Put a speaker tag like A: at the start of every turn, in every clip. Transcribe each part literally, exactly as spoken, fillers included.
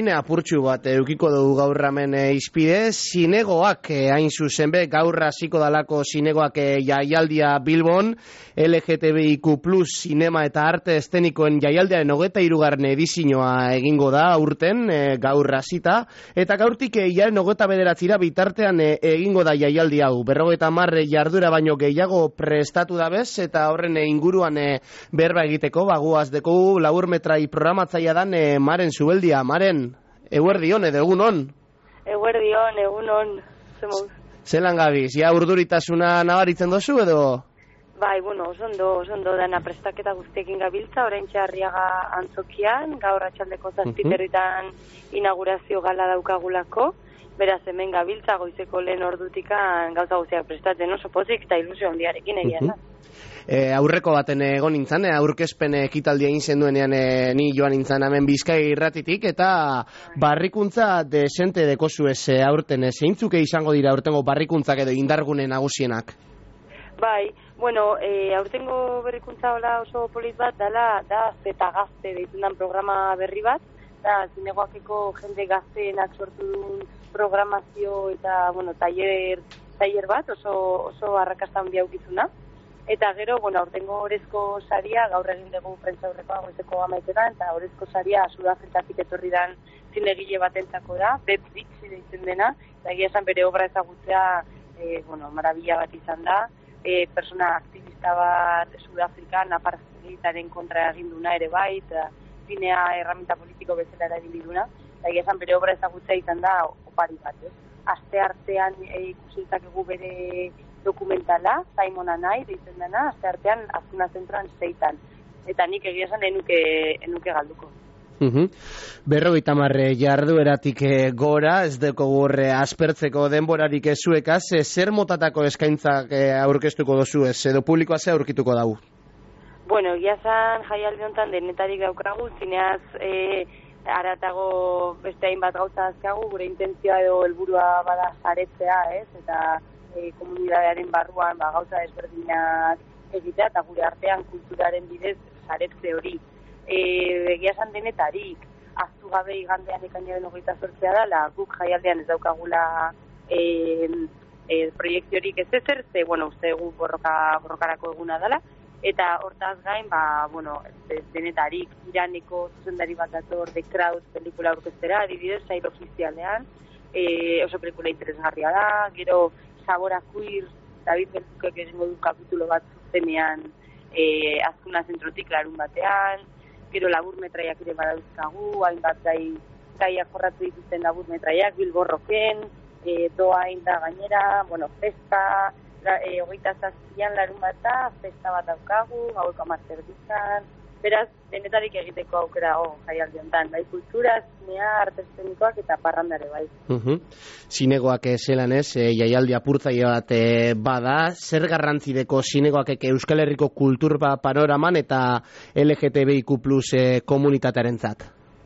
A: Orain apurtxu bat eukiko dugu gaur hemen izpide, zinegoak hain zuzen be, gaur hasiko dalako zinegoak jaialdia Bilbon, L G T B I Q plus zinema eta arte estenikoen jaialdiaren hogeita hirugarren edizioa egingo da aurten, gaur hasita, eta gaurtik jaren hogeita bederatzira bitartean egingo da jaialdi hau, berrogeita hamar jardura baino gehiago prestatu da bez, eta horren inguruan berba egiteko, baguaz deko laburmetrai programatzaia dan Maren Zubeldia. Maren, eguerdion edo egunon?
B: Eguerdion, egunon.
A: Zelan gabiz, ja urduritasuna nabaritzen dozu edo?
B: Bai, bueno, osondo, osondo dana prestaketa guztiekin gabiltza, orain txarriaga antzokian, gaur atxaldeko zazpiterritan inaugurazio gala daukagulako, beraz hemen gabiltza goizeko lehen ordutikan gauza guztiak prestatzen oso pozik eta ilusio handiarekin egian da.
A: E, aurreko baten egon nintzen, e, aurkezpen ekitaldia egin zenduenean e, ni joan nintzen hemen Bizkai irratitik, eta barrikuntza desente dekozu ez e, aurten, e, zeintzuke izango dira aurtengo barrikuntzak edo indargune nagusienak?
B: Bai, bueno, e, aurtengo berrikuntza hola oso polit bat, dala, da zeta gazte deitunan programa berri bat, da zinegoakeko jende gazteenak sortu duen programazio eta, bueno, taller, taller bat, oso, oso arrakasta handia aukizuna. Eta gero, bueno, aurtengo orezko saria, gaur egin dugu prentza aurrekoa goizeko amaitetan, eta orezko saria Sudafrikatik etorri dan zinegile batentzako da, Beb Bitsi deitzen dena, eta egia esan bere obra ezagutzea, e, bueno, marabila bat izan da, e, persona aktivista bat Sudafrikan, apartheidaren kontra egin duna ere bai, eta zinea erramita politiko bezala egin diduna, eta egia esan bere obra ezagutzea izan da opari bat, ez? Aste artean e, ikusiltzakegu bere dokumentala, Simon Anai, deitzen dena, aste artean azkuna zentroan zeitan. Eta nik egia esan enuke, enuke galduko.
A: Uhum. Berrogeita marre jardueratik gora, ez deko gorre aspertzeko denborarik ezuekaz, zer motatako eskaintzak aurkeztuko dozu ez, edo publikoa ze aurkituko dau?
B: Bueno, egia esan jaialdi honetan denetarik daukragu, zineaz e, aratago beste hainbat gauza azkagu, gure intentzioa edo helburua bada saretzea, ez, eta E, komunidadearen barruan ba, gauza desberdinak egitea eta gure artean kulturaren bidez saretze hori. E, egia esan denetarik, aztu gabe igandean ekainaren hogeita zortzea dela, guk jaialdean ez daukagula e, e, proiektiorik ez ezer, ze, bueno, uste gu borroka, borrokarako eguna dela, eta hortaz gain, ba, bueno, denetarik Iraneko zuzendari bat dator The Crowd pelikula aurkeztera, adibidez, sail ofizialean, e, oso pelikula interesgarria da, gero Sabora Queer, David Belzukek egingo du kapitulo bat zuzenean e, azkuna zentrotik larun batean, gero laburmetraiak ere badauzkagu, hainbat gai, gaiak jorratu dituzten laburmetraiak, Bilborroken, e, doain da gainera, bueno, festa, la, e, hogeita zazpian larun bata, festa bat daukagu, gaueko amazter bizan, beraz, denetarik egiteko aukera oh, jaialdi honetan, bai kultura, zinea, arte eszenikoak eta parrandare bai.
A: Uhum. Zinegoak zelan ez, e, jaialdi apurtzaile bat e, bada, zer garrantzideko zinegoak Euskal Herriko kultur panoraman eta L G T B I Q plus e, komunitatearen zat?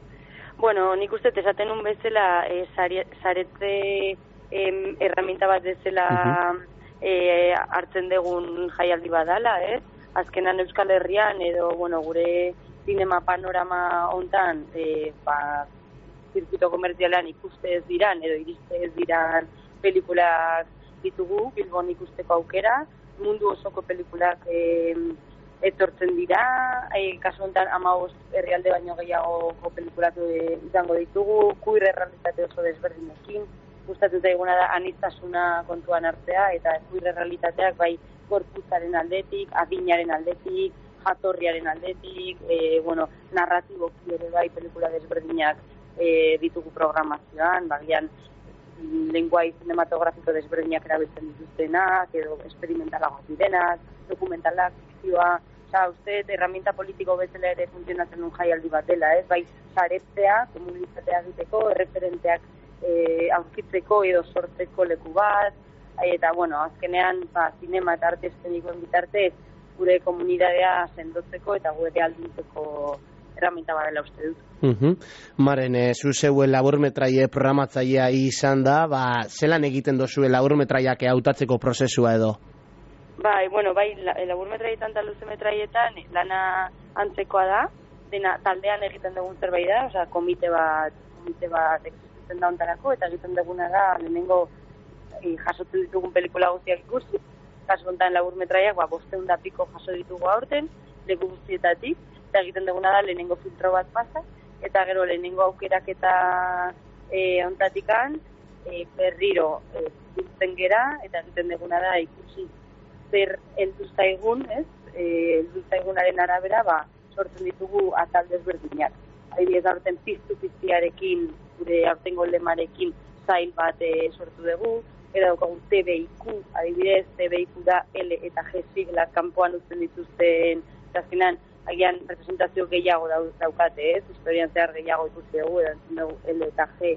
B: Bueno, nik uste esaten un bezala e, saretze e, erraminta bat bezala uhum. e, hartzen dugun jaialdi badala, ez? Azkenan Euskal Herrian edo bueno, gure zinema panorama hontan e, ba, zirkuito komertzialean ikuste ez diran edo iriste ez diran pelikulak ditugu, Bilbon ikusteko aukera, mundu osoko pelikulak e, etortzen dira, e, kasu hontan hamabost herrialde baino gehiagoko pelikulak e, izango ditugu, queer errealitate oso desberdinekin, gustatuta eguna da aniztasuna kontuan hartzea eta queer errealitateak bai gorputzaren aldetik, adinaren aldetik, jatorriaren aldetik, e, bueno, narratiboki ere bai pelikula desberdinak e, ditugu programazioan, bagian lenguai cinematografiko desberdinak erabiltzen dituztenak, edo experimentalagoak direnak, dokumentalak, fikzioa, oza, uste, herramienta politiko bezala ere funtzionatzen un jaialdi bat dela, ez? Bai, saretzea, komunitatea egiteko, erreferenteak e, aurkitzeko edo sortzeko leku bat, eta, bueno, azkenean, ba, zinema eta arte eszenikoen bitartez, gure komunidadea sendotzeko eta gure alduntzeko erraminta badela uste dut.
A: Uhum. Maren, e, zu zeuen laburmetraie programatzailea izan da, ba, zelan egiten dozue laburmetraiak hautatzeko prozesua edo?
B: Bai, bueno, bai, laburmetraietan eta luzemetraietan lana antzekoa da, dena taldean egiten dugun zerbait da, osea, komite bat, komite bat existitzen da hontarako, eta egiten duguna da, lehenengo e, jasotu ditugun pelikula guztiak ikusi, kasu honetan laburmetraiak, ba, bosteun da piko jaso ditugu aurten, leku guztietatik, eta egiten duguna da lehenengo filtro bat pasa, eta gero lehenengo aukerak eta e, ontatikan, e, berriro e, biltzen gera, eta egiten duguna da ikusi zer heldu zaigun, ez? E, heldu zaigunaren arabera, ba, sortzen ditugu atal desberdinak. Adibidez, aurten piztu piztiarekin, gure aurtengo lemarekin zail bat e, sortu dugu, era daukagu T B I Q, adibidez, T B I Q da L eta G sigla kanpoan uzten dituzten, eta azkenan, agian representazio gehiago daukate, ez? Historian zehar gehiago ikusi dugu, dugu L eta G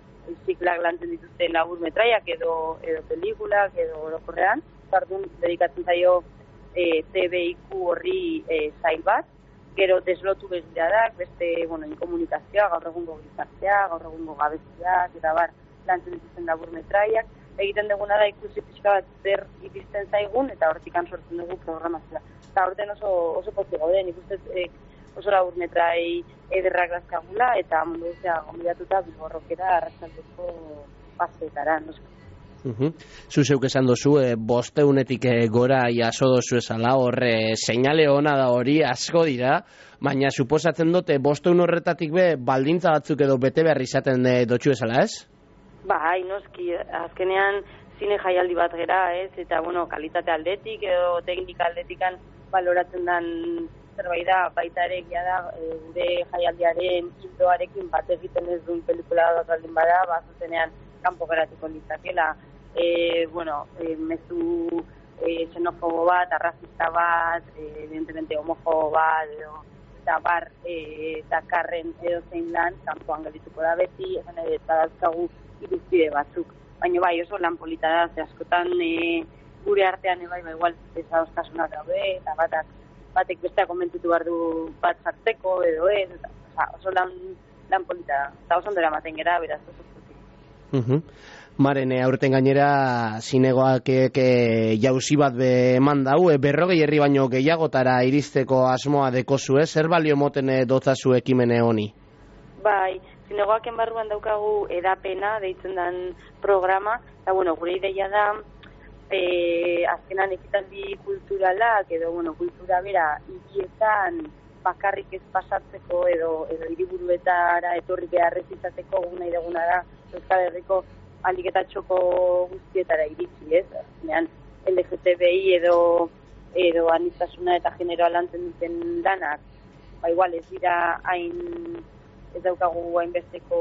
B: siglak lantzen dituzten laburmetraiak edo, edo pelikulak, edo orokorrean, zardun dedikatzen zaio e, T B I Q horri e, zail bat, gero deslotu beziradak, beste, bueno, inkomunikazioa, gaur egungo gizartea, gaur egungo gabeziak, eta bar, lantzen dituzten laburmetraiak, egiten duguna da ikusi pixka bat zer iristen zaigun, eta hortikan sortzen dugu programazioa. Eta horten oso, oso pozik gauden, ikustez eh, oso laburmetrai ederrak dazkagula, eta mundu guztia gombidatuta bilborrokera arratsaldeko paseetara, nosko.
A: Uh-huh. Zu zeuk esan dozu, e, bosteunetik e, gora jaso dozu esala, horre seinale ona da hori, asko dira, baina suposatzen dute bosteun horretatik be, baldintza batzuk edo bete behar izaten e, dotxu esala, ez?
B: Bai, noski, azkenean zine jaialdi bat gera, ez? Eta, bueno, kalitate aldetik edo teknika aldetikan baloratzen den zerbait da, baita ere egia da, e, gure jaialdiaren hildoarekin bat egiten ez duen pelikula bat baldin bada, ba, zuzenean kanpo geratuko litzakela, e, bueno, e, mezu e, xenofobo bat, arrazista bat, e, evidentemente homofobo bat, edo, eta bar e, dakarren edo zein lan, kanpoan gelituko da beti, esan ere, eta dauzkagu irizpide batzuk. Baina bai, oso lan polita da, ze askotan e, gure artean bai, bai, igual desadostasunak daude, eta batak, batek bestea komentutu behar du bat sartzeko edo ez, eta, oza, oso lan, lan polita da. Eta oso ondera maten gera, beraz, oso zutik.
A: Uh-huh. Maren, aurten gainera, zinegoak e, jauzi bat be eman dau, e, berrogei herri baino gehiagotara iristeko asmoa dekozu, ez? Zer balio moten e, dotzazu ekimene honi?
B: Bai, zinegoaken barruan daukagu edapena, deitzen den programa, eta, bueno, gure ideia da, e, azkenan ekitaldi kulturalak, edo, bueno, kultura bera, hirietan bakarrik ez pasatzeko, edo, edo hiriburuetara etorri beharrez izateko, guna ideguna da, Euskal Herriko aldiketa txoko guztietara iritsi, ez? Azkenean, L G T B I edo, edo aniztasuna eta generoa lantzen duten lanak, ba, igual ez dira hain ez daukagu hainbesteko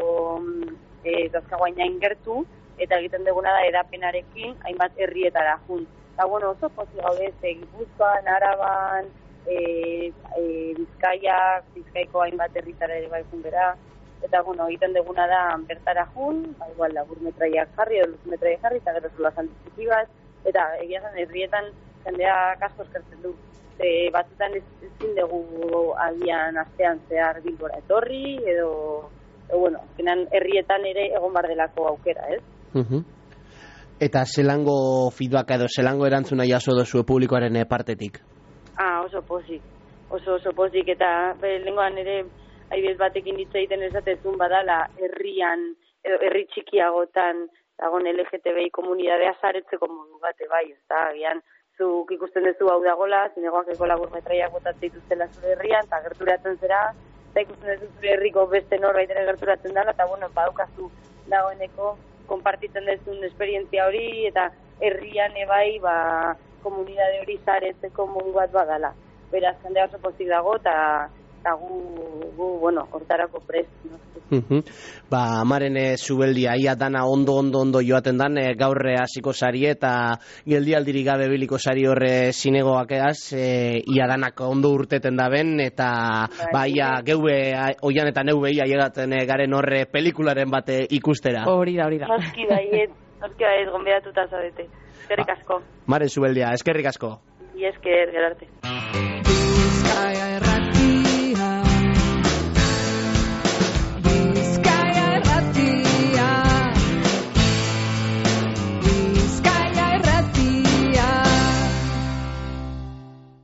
B: e, dauzkagu hain gertu, eta egiten duguna da edapenarekin hainbat herrietara jun. Eta bueno, oso pozik gaude, ze Gipuzkoan, Araban, e, e, Bizkaiak, Bizkaiko hainbat herritara ere bai jun bera, eta bueno, egiten duguna da bertara jun, ba, igual laburmetraiak jarri, edo luzmetraiak jarri, eta gero zola zantizitibaz, eta egia zen herrietan jendea kasko eskertzen du. E, batzutan ez, ezin dugu agian astean zehar Bilbora etorri, edo, edo bueno, genan herrietan ere egon bar delako aukera, ez?
A: Uh-huh. Eta zelango feedbacka edo zelango erantzuna jaso dozu publikoaren partetik?
B: Ah, oso pozik, oso oso pozik, eta lengoan ere adibidez batekin hitz egiten esatezun badala herrian, edo herri txikiagotan dagoen L G T B I komunitatea saretzeko modu bate bai, ez da, agian zuk ikusten duzu hau dagoela, zinegoak eko laburmetraiak botatzen dituztela zure herrian, eta gerturatzen zera, eta ikusten duzu zure herriko beste norbait ere gerturatzen dela, eta bueno, badaukazu dagoeneko konpartitzen duzun esperientzia hori, eta herrian ebai, ba, komunitate hori zaretzeko modu bat badala. Beraz, jendea oso pozik dago, eta eta gu, gu, bueno, hortarako prest. No?
A: Uh-huh. Ba, amaren e, zubeldia, ia dana ondo, ondo, ondo joaten dan, e, gaurre hasiko sari eta geldialdirik gabe biliko sari horre zinegoak egaz, e, ia danak ondo urteten da ben, eta ba, ba ia geube, oian eta neube ia llegatzen e, garen horre pelikularen bate ikustera.
C: Hori da, hori da.
B: Noski baiet, noski baiet, gonbidatuta zaudete. Eskerrik asko.
A: Ba, Maren zubeldia, eskerrik asko.
B: I esker, gerarte.